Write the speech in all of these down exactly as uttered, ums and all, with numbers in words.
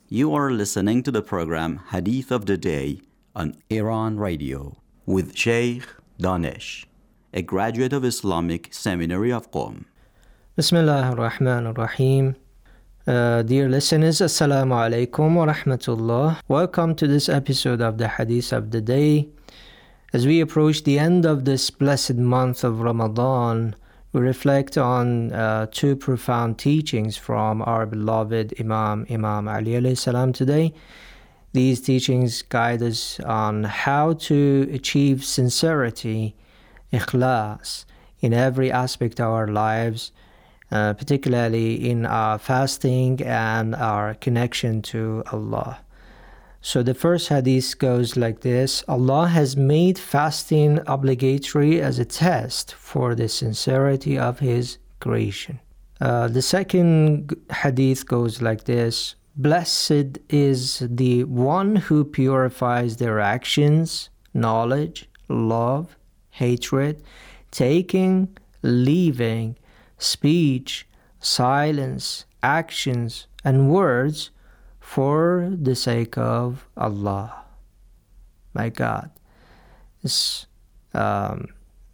You are listening to the program Hadith of the Day on Iran Radio with Sheikh Danish, a graduate of Islamic Seminary of Qom. Bismillah ar-Rahman ar-Rahim. Uh, dear listeners, Assalamu alaikum wa rahmatullah. Welcome to this episode of the Hadith of the Day. As we approach the end of this blessed month of Ramadan, we reflect on uh, two profound teachings from our beloved Imam, Imam Ali alayhi salam today. These teachings guide us on how to achieve sincerity, ikhlas, in every aspect of our lives, uh, particularly in our fasting and our connection to Allah. So the first hadith goes like this: Allah has made fasting obligatory as a test for the sincerity of His creation. Uh, the second hadith goes like this: Blessed is the one who purifies their actions, knowledge, love, hatred, taking, leaving, speech, silence, actions, and words for the sake of Allah. My God, it's um,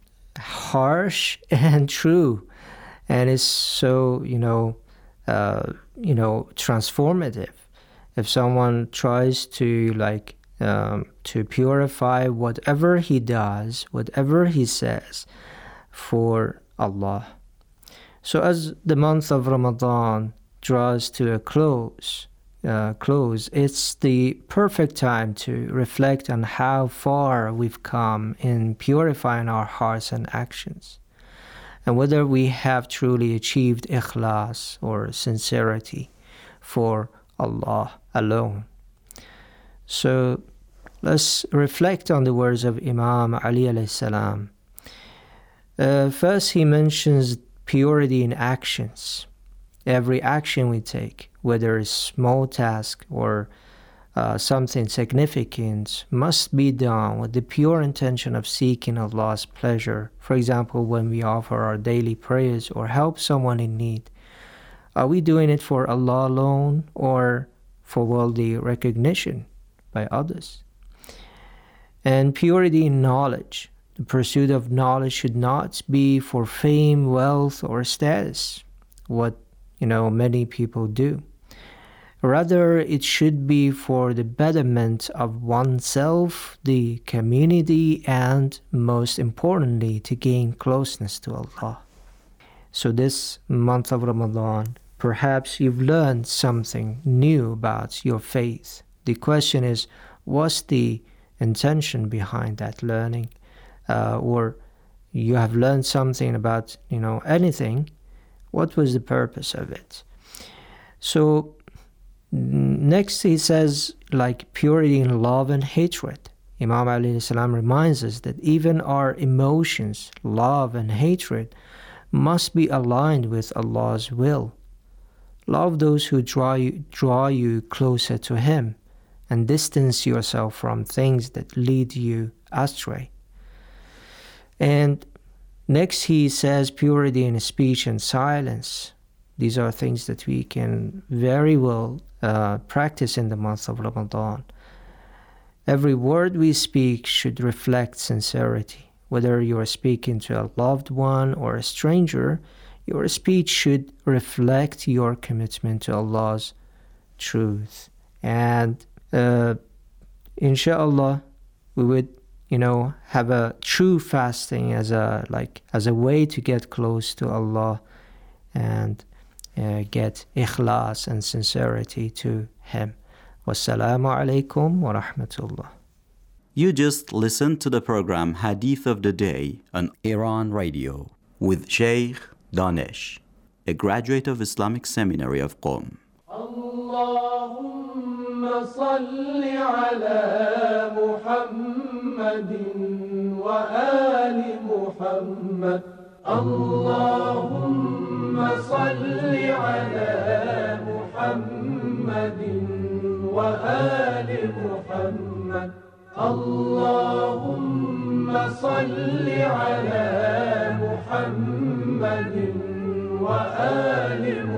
harsh and true, and it's so, you know, uh, you know, transformative. If someone tries to like um, to purify whatever he does, whatever he says, for Allah. So as the month of Ramadan draws to a close, Uh, close, it's the perfect time to reflect on how far we've come in purifying our hearts and actions, and whether we have truly achieved ikhlas or sincerity for Allah alone. So let's reflect on the words of Imam Ali alayhi salam. Uh, first, he mentions purity in actions. Every action we take, whether it's small task or uh, something significant, must be done with the pure intention of seeking Allah's pleasure. For example, when we offer our daily prayers or help someone in need, are we doing it for Allah alone or for worldly recognition by others? And purity in knowledge. The pursuit of knowledge should not be for fame, wealth, or status, what you know many people do. Rather, it should be for the betterment of oneself, the community, and most importantly, to gain closeness to Allah. So this month of Ramadan, perhaps you've learned something new about your faith. The question is, what's the intention behind that learning? Uh, or you have learned something about, you know, anything. What was the purpose of it? So next he says, like purity in love and hatred. Imam Ali salam reminds us that even our emotions, love and hatred, must be aligned with Allah's will. Love those who draw you, draw you closer to Him, and distance yourself from things that lead you astray. And next he says purity in speech and silence. These are things that we can very well uh, practice in the month of Ramadan. Every word we speak should reflect sincerity. Whether you are speaking to a loved one or a stranger, your speech should reflect your commitment to Allah's truth. And uh, inshallah, we would you know, have a true fasting as a like as a way to get close to Allah and uh, get ikhlas and sincerity to Him. Wassalamu alaikum wa rahmatullah. You just listened to the program Hadith of the Day on Iran Radio with Sheikh Danish, a graduate of Islamic Seminary of Qom. Allahumma salli ala Muhammadin wa ali Muhammad. Allahumma salli ala Muhammadin wa ali Muhammad. Allahumma salli ala Muhammadin wa ali Muhammad.